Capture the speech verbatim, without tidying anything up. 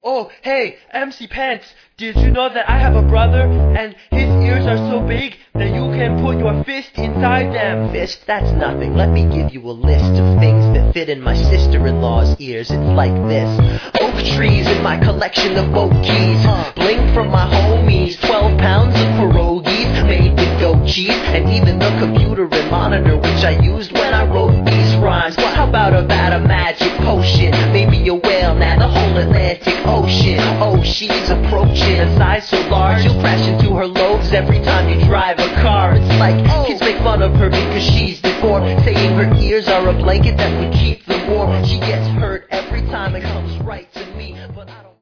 Oh, hey, M C Pants, did you know that I have a brother and his ears are so big that you can put your fist inside them? Fist? That's nothing. Let me give you a list of things that fit in my sister-in-law's ears. It's like this. Oak trees in my collection of oak keys. Bling from my homies. Twelve pounds of pierogies made with goat cheese. And even the computer and monitor which I used when I wrote these rhymes. How about a vat of magic potion? Maybe a whale, now the whole Atlantic Ocean. Oh, she's approaching a size so large you'll crash into her lobes every time you drive a car. It's like kids make fun of her because she's deformed, saying her ears are a blanket that would keep them warm. She gets hurt every time it comes right to me, but I don't